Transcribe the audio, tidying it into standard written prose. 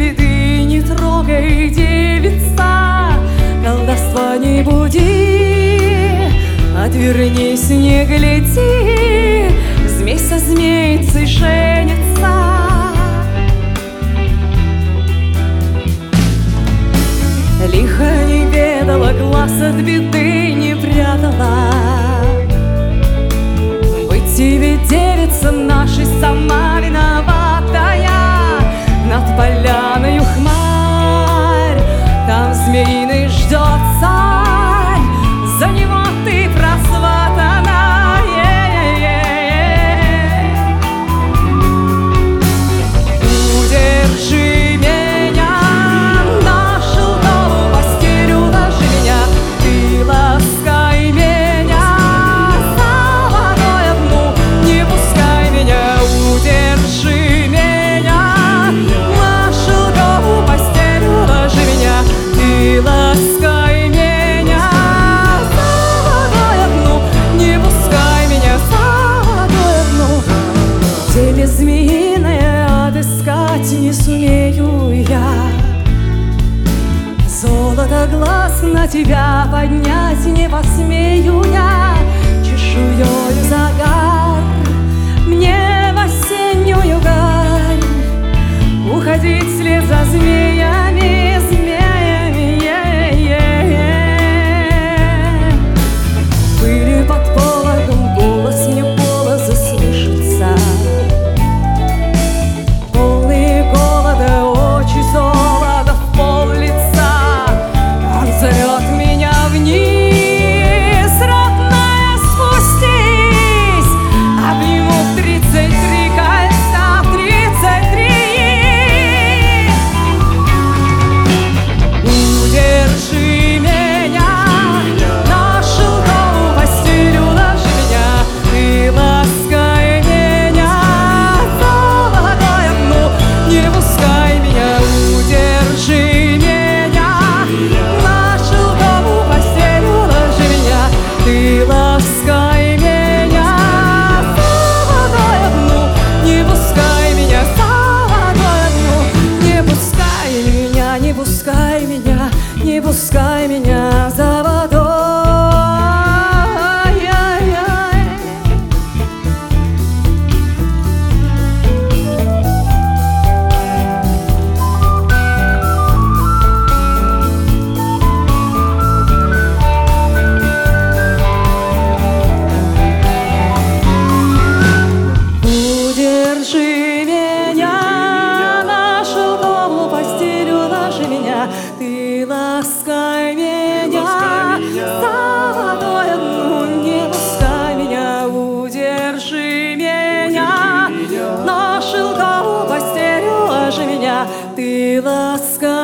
беды не трогай, девица, колдовство не буди, отвернись, не гляди, змей со змейцей женится. Лихо не ведала, глаз от беды не прятала. Быть тебе, девица, нашей сама виноватая. Над поляною хмарь, там змеиный ждет царь, за него ты просватана. Удержи меня, на шелковую постель уложи меня, ты ласкай меня, за водой одну не пускай меня. Удержи меня, на шелковую постель уложи меня, ты ласкай меня, за водой одну не пускай меня, за водой одну. Теле змеиное отыскать не сумею я, золото глаз на тебя поднять не посмею я. Чешуёю загар мне в осеннюю гарь, уходить вслед за змеями, змеями. Пыли под пологом голос мне полоза слышится, полные голода очи, золота в пол лица. Он зовет меня вниз, родная, спустись, обниму в 33 кольца, в 33. Удержи меня, на шелковую постель уложи меня, ты ласкай меня, за водой одну не пускай меня. Удержи меня, на шелковую постель уложи меня, ты ласкай меня, за водой одну не пускай меня, за водой одну не пускай меня, не пускай меня, не пускай меня за водой. Удержи меня, на шелковую постель уложи меня, ты ласкай меня, за водой одну не пускай меня. Удержи меня, на шелковую постель уложи меня, ты ласкай